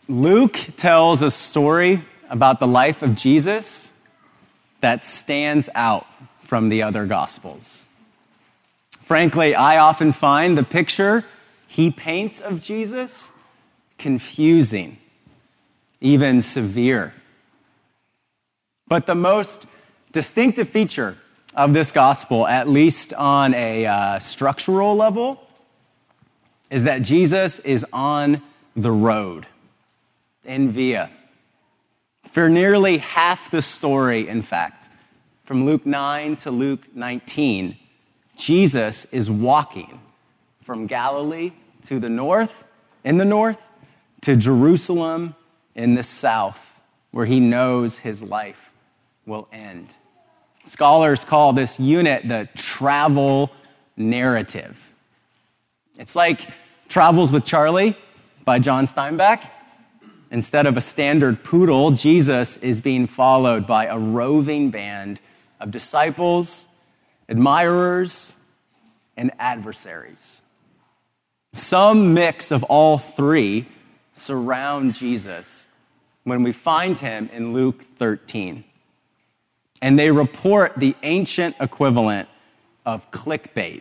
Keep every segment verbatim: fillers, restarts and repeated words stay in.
Luke tells a story about the life of Jesus that stands out from the other Gospels. Frankly, I often find the picture he paints of Jesus confusing, even severe. But the most distinctive feature of this gospel, at least on a uh, structural level, is that Jesus is on the road, in via. For nearly half the story, in fact, from Luke nine to Luke nineteen, Jesus is walking from Galilee to the north, in the north, to Jerusalem in the south, where he knows his life will end. Scholars call this unit the travel narrative. It's like Travels with Charlie by John Steinbeck. Instead of a standard poodle, Jesus is being followed by a roving band of disciples, admirers, and adversaries. Some mix of all three surround Jesus when we find him in Luke thirteen. And they report the ancient equivalent of clickbait.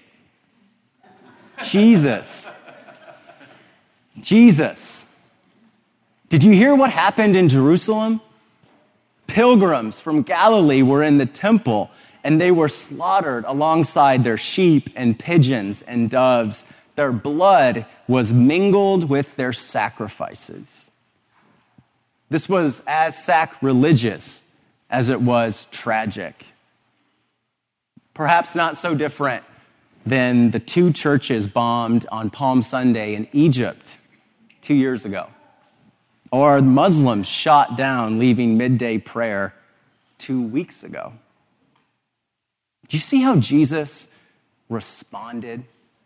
Jesus. Jesus. Did you hear what happened in Jerusalem? Pilgrims from Galilee were in the temple, and they were slaughtered alongside their sheep and pigeons and doves. Their blood was mingled with their sacrifices. This was as sacrilegious as it was tragic. Perhaps not so different than the two churches bombed on Palm Sunday in Egypt two years ago, or Muslims shot down leaving midday prayer two weeks ago. Do you see how Jesus responded?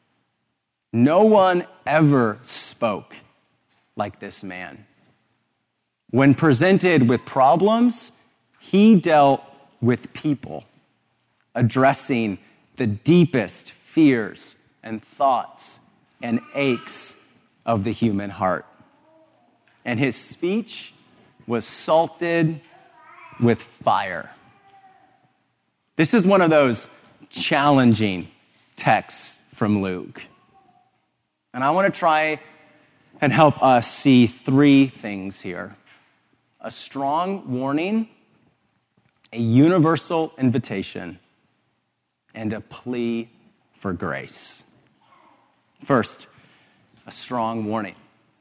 No one ever spoke like this man. When presented with problems, he dealt with people, addressing the deepest fears and thoughts and aches of the human heart. And his speech was salted with fire. This is one of those challenging texts from Luke. And I want to try and help us see three things here: a strong warning, a universal invitation, and a plea for grace. First, a strong warning.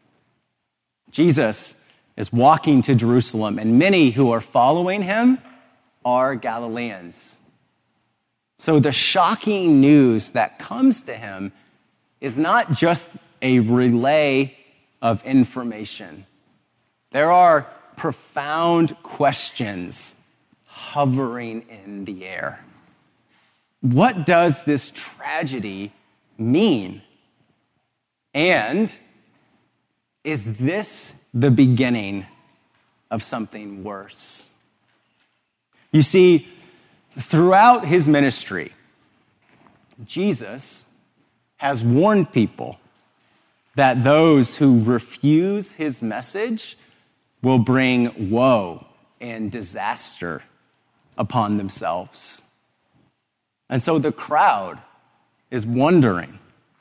Jesus is walking to Jerusalem, and many who are following him are Galileans. So the shocking news that comes to him is not just a relay of information. There are profound questions hovering in the air. What does this tragedy mean? And is this the beginning of something worse? You see, throughout his ministry, Jesus has warned people that those who refuse his message will bring woe and disaster upon themselves. And so the crowd is wondering,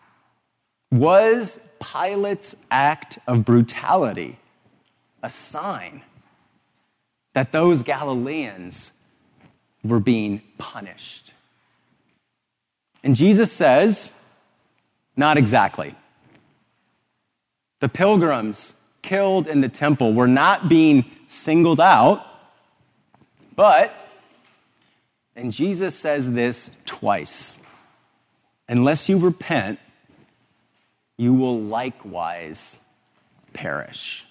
was Pilate's act of brutality a sign that those Galileans were being punished? And Jesus says, not exactly. The pilgrims killed in the temple were not being singled out, but, and Jesus says this twice, unless you repent, you will likewise perish.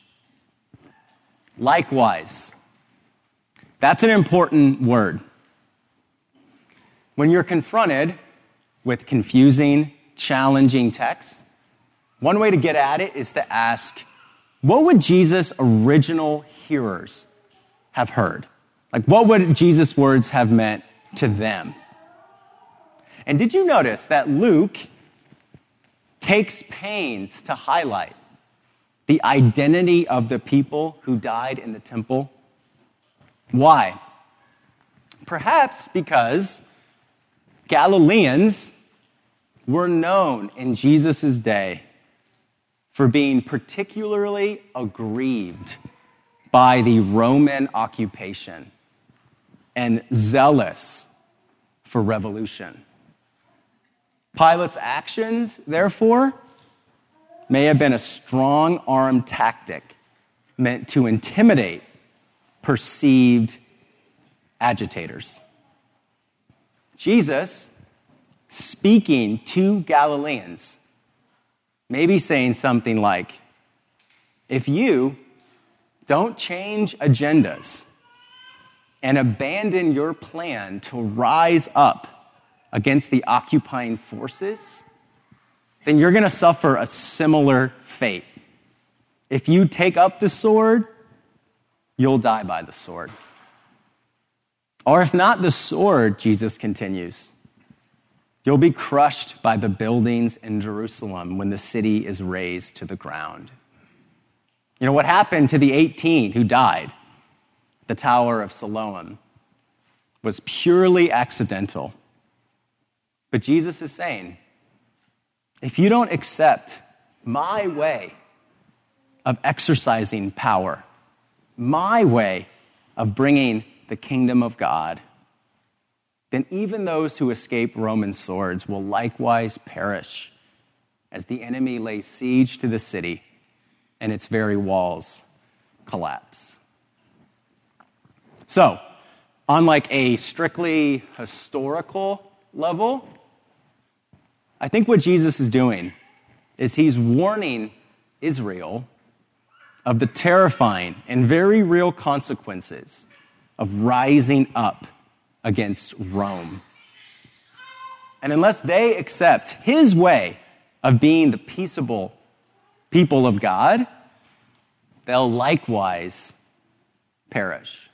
Likewise. That's an important word. When you're confronted with confusing, challenging text, one way to get at it is to ask, what would Jesus' original hearers have heard? Like, what would Jesus' words have meant to them? And did you notice that Luke takes pains to highlight the identity of the people who died in the temple. Why? Perhaps because Galileans were known in Jesus' day for being particularly aggrieved by the Roman occupation and zealous for revolution. Pilate's actions, therefore, may have been a strong-arm tactic meant to intimidate perceived agitators. Jesus, speaking to Galileans, may be saying something like, if you don't change agendas and abandon your plan to rise up against the occupying forces, then you're going to suffer a similar fate. If you take up the sword, you'll die by the sword. Or if not the sword, Jesus continues, you'll be crushed by the buildings in Jerusalem when the city is razed to the ground. You know, what happened to the eighteen who died, the Tower of Siloam, was purely accidental. But Jesus is saying, if you don't accept my way of exercising power, my way of bringing the kingdom of God, then even those who escape Roman swords will likewise perish as the enemy lays siege to the city and its very walls collapse. So, on like a strictly historical level, I think what Jesus is doing is he's warning Israel of the terrifying and very real consequences of rising up against Rome. And unless they accept his way of being the peaceable people of God, they'll likewise perish.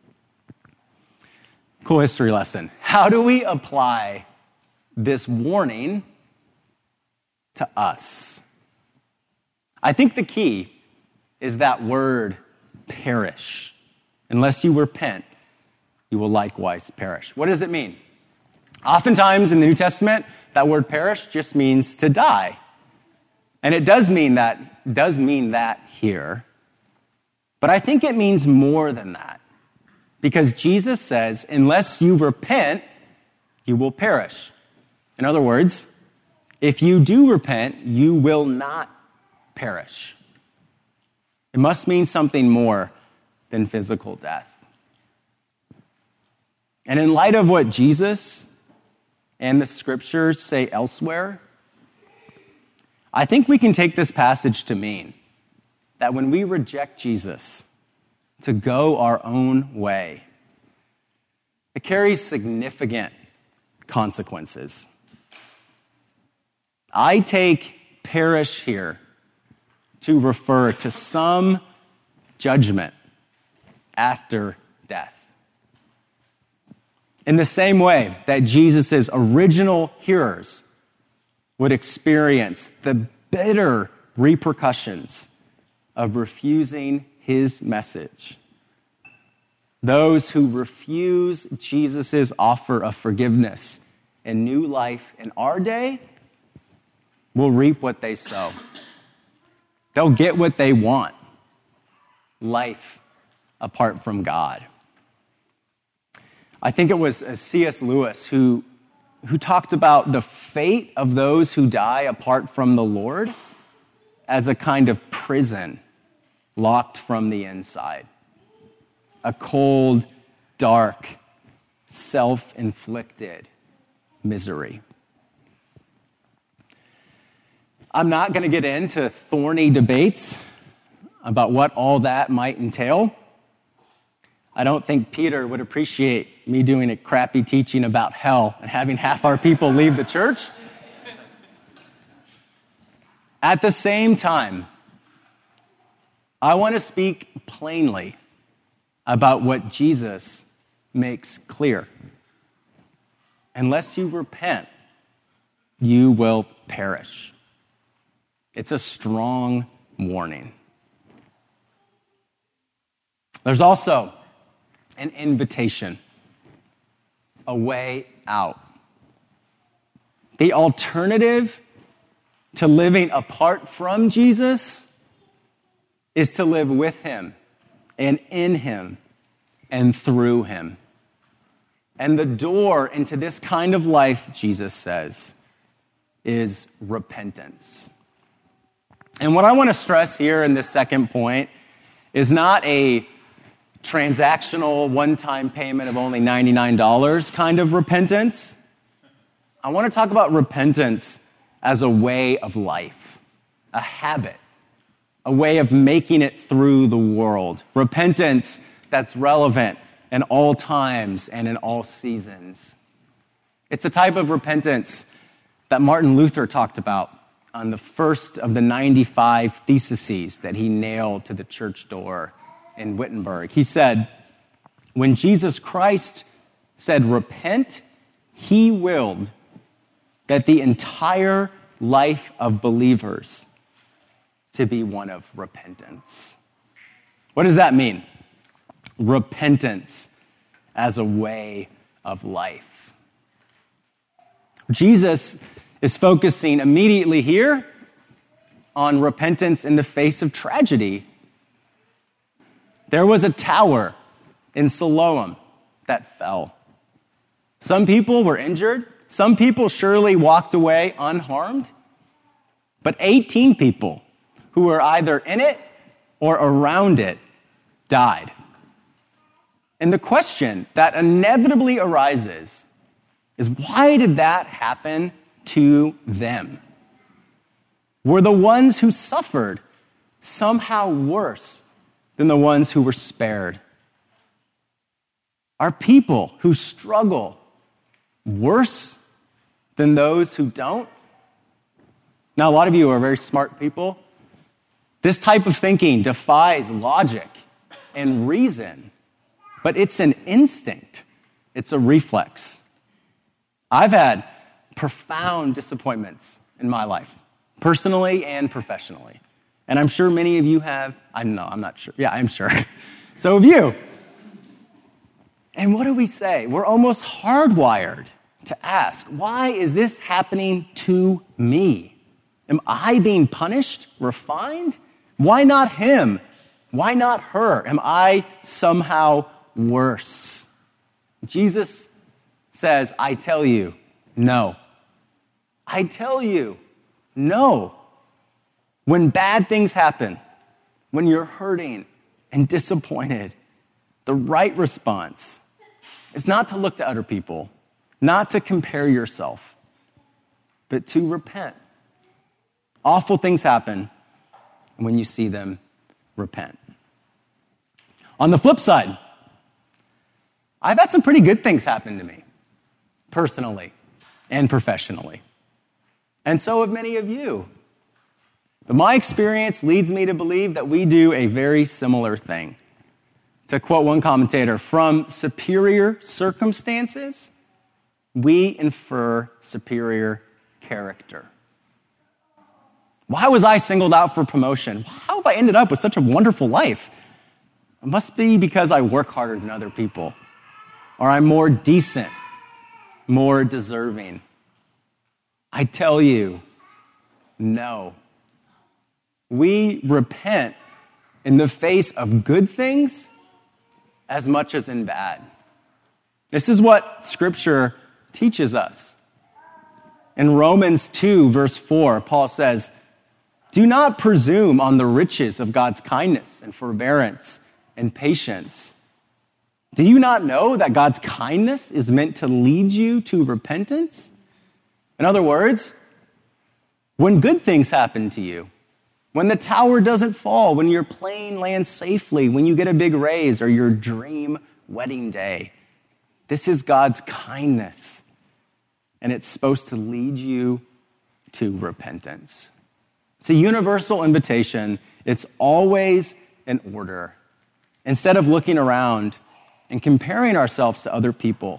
Cool history lesson. How do we apply this warning to us? I think the key is that word perish. Unless you repent, you will likewise perish. What does it mean? Oftentimes in the New Testament, that word perish just means to die. And it does mean that, does mean that here. But I think it means more than that. Because Jesus says, unless you repent, you will perish. In other words, if you do repent, you will not perish. It must mean something more than physical death. And in light of what Jesus and the scriptures say elsewhere, I think we can take this passage to mean that when we reject Jesus to go our own way, it carries significant consequences. I take perish here to refer to some judgment after death. In the same way that Jesus' original hearers would experience the bitter repercussions of refusing his message, those who refuse Jesus' offer of forgiveness and new life in our day will reap what they sow. They'll get what they want, life apart from God. I think it was C S Lewis who, who talked about the fate of those who die apart from the Lord as a kind of prison locked from the inside. A cold, dark, self-inflicted misery. I'm not going to get into thorny debates about what all that might entail. I don't think Peter would appreciate me doing a crappy teaching about hell and having half our people leave the church. At the same time, I want to speak plainly about what Jesus makes clear. Unless you repent, you will perish. It's a strong warning. There's also an invitation, a way out. The alternative to living apart from Jesus is to live with him and in him and through him. And the door into this kind of life, Jesus says, is repentance. And what I want to stress here in this second point is not a transactional one-time payment of only ninety-nine dollars kind of repentance. I want to talk about repentance as a way of life, a habit, a way of making it through the world. Repentance that's relevant in all times and in all seasons. It's the type of repentance that Martin Luther talked about on the first of the ninety-five theses that he nailed to the church door in Wittenberg. He said, when Jesus Christ said, repent, he willed that the entire life of believers to be one of repentance. What does that mean? Repentance as a way of life. Jesus is focusing immediately here on repentance in the face of tragedy. There was a tower in Siloam that fell. Some people were injured. Some people surely walked away unharmed. But eighteen people who were either in it or around it died. And the question that inevitably arises is, why did that happen to them? Were the ones who suffered somehow worse than the ones who were spared? Are people who struggle worse than those who don't? Now, a lot of you are very smart people. This type of thinking defies logic and reason, but it's an instinct. It's a reflex. I've had profound disappointments in my life, personally and professionally. And I'm sure many of you have. I don't know, I'm not sure. Yeah, I'm sure. So have you. And what do we say? We're almost hardwired to ask, why is this happening to me? Am I being punished, refined? Why not him? Why not her? Am I somehow worse? Jesus says, I tell you, no. I tell you, no. When bad things happen, when you're hurting and disappointed, the right response is not to look to other people, not to compare yourself, but to repent. Awful things happen, and when you see them, repent. On the flip side, I've had some pretty good things happen to me, personally and professionally. And so have many of you. But my experience leads me to believe that we do a very similar thing. To quote one commentator, from superior circumstances, we infer superior character. Why was I singled out for promotion? How have I ended up with such a wonderful life? It must be because I work harder than other people, or I'm more decent, more deserving. I tell you, no. We repent in the face of good things as much as in bad. This is what Scripture teaches us. In Romans two, verse four, Paul says, do not presume on the riches of God's kindness and forbearance and patience. Do you not know that God's kindness is meant to lead you to repentance? In other words, when good things happen to you, when the tower doesn't fall, when your plane lands safely, when you get a big raise or your dream wedding day, this is God's kindness, and it's supposed to lead you to repentance. It's a universal invitation. It's always in order. Instead of looking around and comparing ourselves to other people,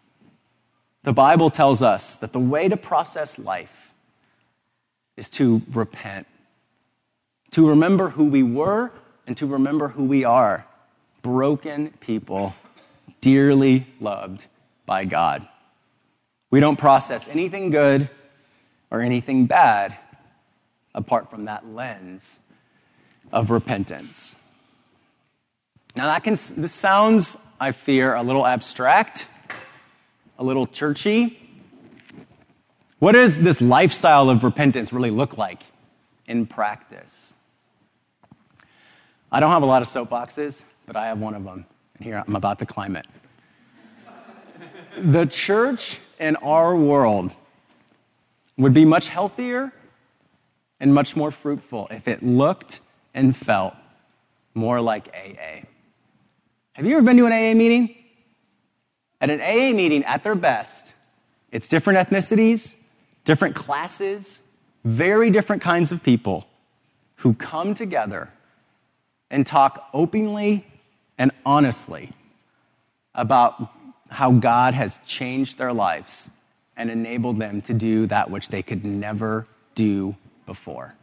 the Bible tells us that the way to process life is to repent, to remember who we were and to remember who we are, broken people dearly loved by God. We don't process anything good or anything bad apart from that lens of repentance. Now that can, this sounds, I fear, a little abstract, a little churchy. What does this lifestyle of repentance really look like in practice? I don't have a lot of soapboxes, but I have one of them. And here I'm about to climb it. The church in our world would be much healthier and much more fruitful if it looked and felt more like A A. Have you ever been to an A A meeting? At an A A meeting, at their best, it's different ethnicities, different classes, very different kinds of people who come together and talk openly and honestly about how God has changed their lives and enabled them to do that which they could never do before.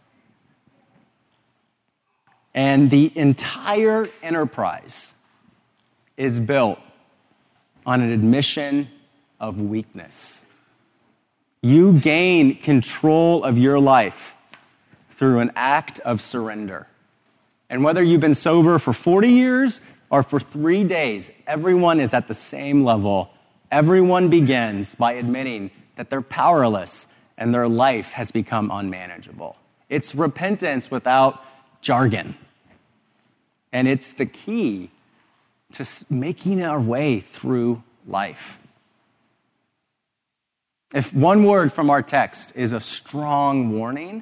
And the entire enterprise is built on an admission of weakness. You gain control of your life through an act of surrender. And whether you've been sober for forty years or for three days, everyone is at the same level. Everyone begins by admitting that they're powerless and their life has become unmanageable. It's repentance without jargon. And it's the key to making our way through life. If one word from our text is a strong warning,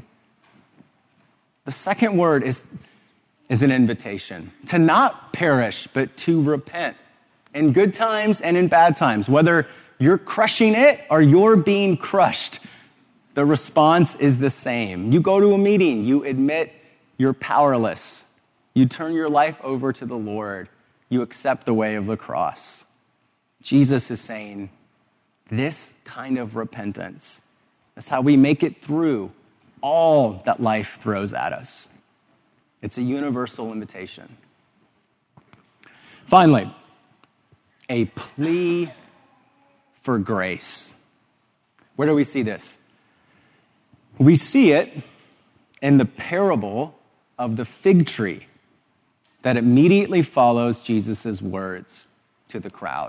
the second word is, is an invitation to not perish, but to repent in good times and in bad times. Whether you're crushing it or you're being crushed, the response is the same. You go to a meeting, you admit you're powerless. You turn your life over to the Lord. You accept the way of the cross. Jesus is saying, this kind of repentance is how we make it through all that life throws at us. It's a universal invitation. Finally, a plea for grace. Where do we see this? We see it in the parable of the fig tree that immediately follows Jesus' words to the crowd.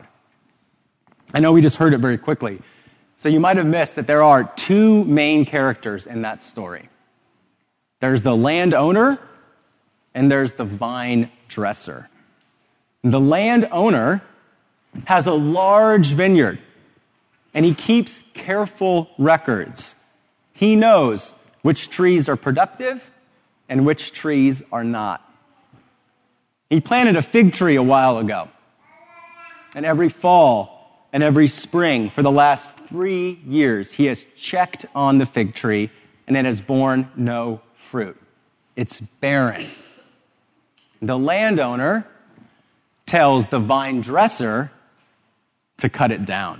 I know we just heard it very quickly, so you might have missed that there are two main characters in that story. There's the landowner and there's the vine dresser. The landowner has a large vineyard and he keeps careful records. He knows which trees are productive and which trees are not. He planted a fig tree a while ago. And every fall and every spring for the last three years, he has checked on the fig tree and it has borne no fruit. It's barren. The landowner tells the vine dresser to cut it down.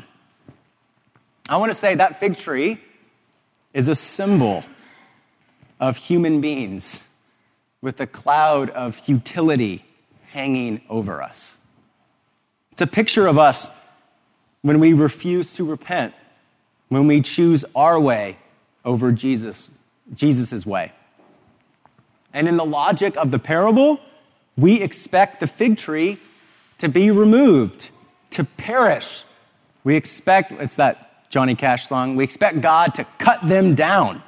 I want to say that fig tree is a symbol of human beings with a cloud of futility hanging over us. It's a picture of us when we refuse to repent, when we choose our way over Jesus, Jesus' way. And in the logic of the parable, we expect the fig tree to be removed, to perish. We expect, it's that Johnny Cash song, we expect God to cut them down.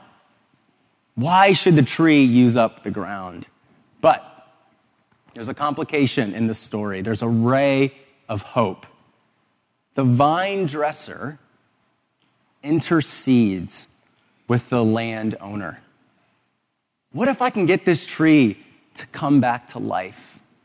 Why should the tree use up the ground? But there's a complication in this story. There's a ray of hope. The vine dresser intercedes with the landowner. What if I can get this tree to come back to life?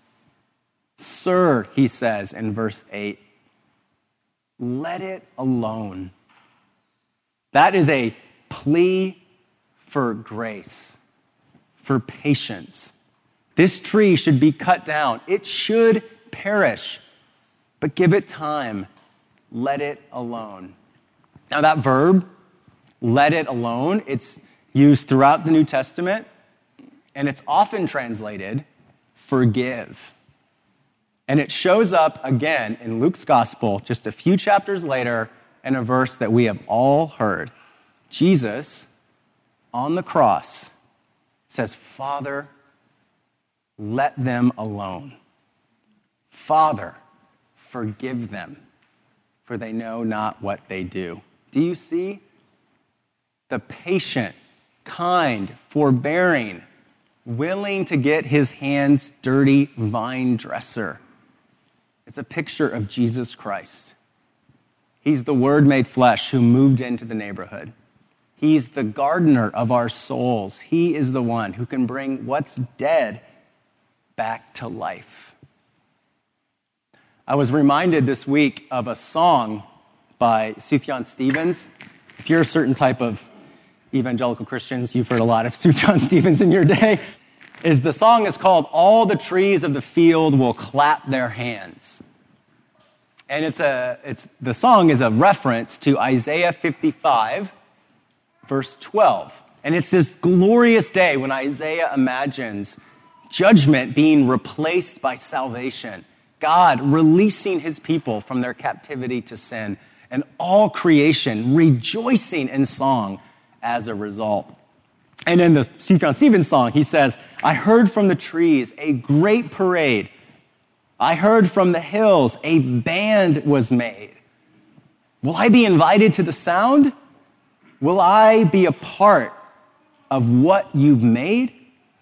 Sir, he says in verse eight, let it alone. That is a plea for grace, for patience. This tree should be cut down. It should perish, but give it time. Let it alone. Now that verb, let it alone, it's used throughout the New Testament, and it's often translated forgive. And it shows up again in Luke's gospel just a few chapters later in a verse that we have all heard. Jesus, on the cross, says, Father, let them alone. Father, forgive them, for they know not what they do. Do you see? The patient, kind, forbearing, willing to get his hands dirty vine dresser. It's a picture of Jesus Christ. He's the Word made flesh who moved into the neighborhood. He's the gardener of our souls. He is the one who can bring what's dead back to life. I was reminded this week of a song by Sufjan Stevens. If you're a certain type of evangelical Christians, you've heard a lot of Sufjan Stevens in your day. Is the song is called "All the Trees of the Field Will Clap Their Hands," and it's a it's the song is a reference to Isaiah fifty-five, verse twelve, and it's this glorious day when Isaiah imagines judgment being replaced by salvation, God releasing His people from their captivity to sin, and all creation rejoicing in song as a result. And in the Sufjan Stevens song, he says, I heard from the trees a great parade. I heard from the hills a band was made. Will I be invited to the sound? Will I be a part of what you've made?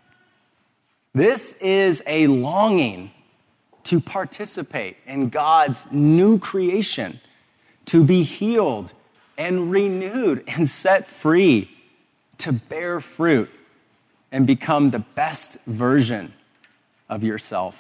This is a longing to participate in God's new creation, to be healed and renewed and set free, to bear fruit and become the best version of yourself.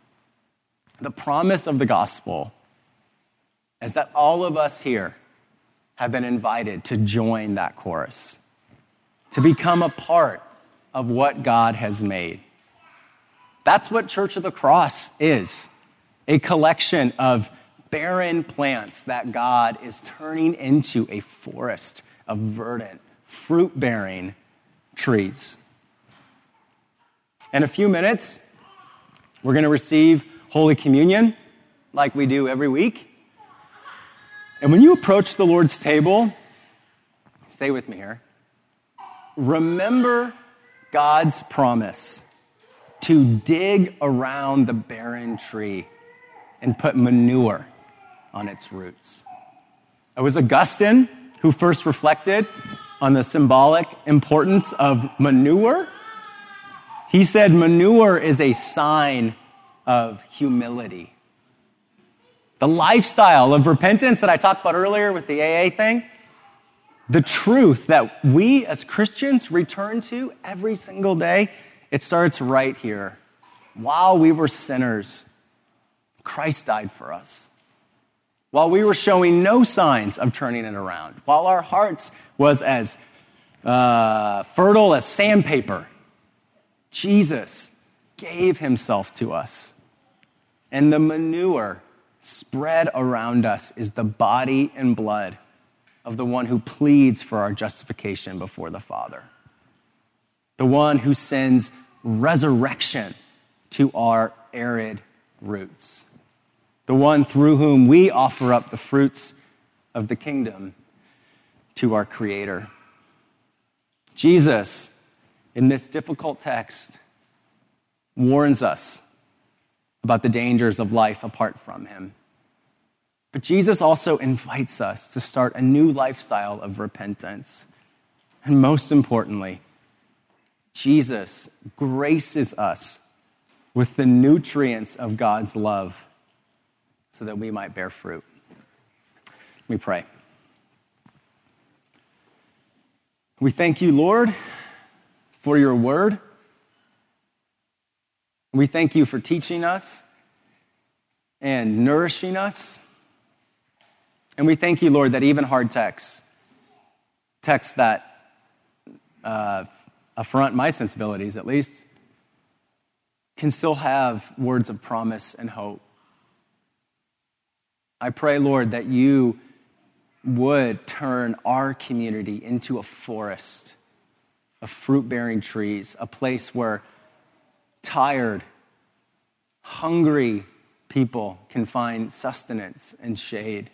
The promise of the gospel is that all of us here have been invited to join that chorus, to become a part of what God has made. That's what Church of the Cross is, a collection of barren plants that God is turning into a forest of verdant, fruit-bearing trees. In a few minutes, we're going to receive Holy Communion like we do every week. And when you approach the Lord's table, stay with me here, remember God's promise to dig around the barren tree and put manure on its roots. It was Augustine who first reflected on the symbolic importance of manure. He said manure is a sign of humility. The lifestyle of repentance that I talked about earlier with the A A thing, the truth that we as Christians return to every single day, it starts right here. While we were sinners, Christ died for us. While we were showing no signs of turning it around, while our hearts was as uh, fertile as sandpaper, Jesus gave himself to us. And the manure spread around us is the body and blood of the one who pleads for our justification before the Father. The one who sends resurrection to our arid roots. The one through whom we offer up the fruits of the kingdom to our Creator. Jesus, in this difficult text, warns us about the dangers of life apart from him. But Jesus also invites us to start a new lifestyle of repentance. And most importantly, Jesus graces us with the nutrients of God's love so that we might bear fruit. Let me pray. We thank you, Lord, for your word. We thank you for teaching us and nourishing us. And we thank you, Lord, that even hard texts, texts that uh, affront my sensibilities at least, can still have words of promise and hope. I pray, Lord, that you would turn our community into a forest of fruit-bearing trees, a place where tired, hungry, people can find sustenance and shade.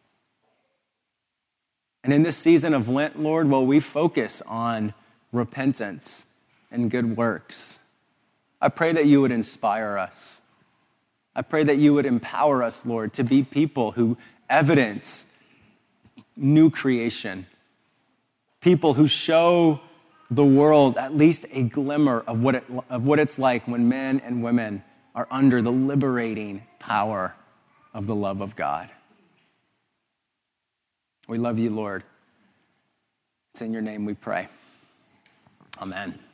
And in this season of Lent, Lord, will we focus on repentance and good works? I pray that you would inspire us. I pray that you would empower us, Lord, to be people who evidence new creation. People who show the world at least a glimmer of what it, of what it's like when men and women are under the liberating power of the love of God. We love you, Lord. It's in your name we pray. Amen.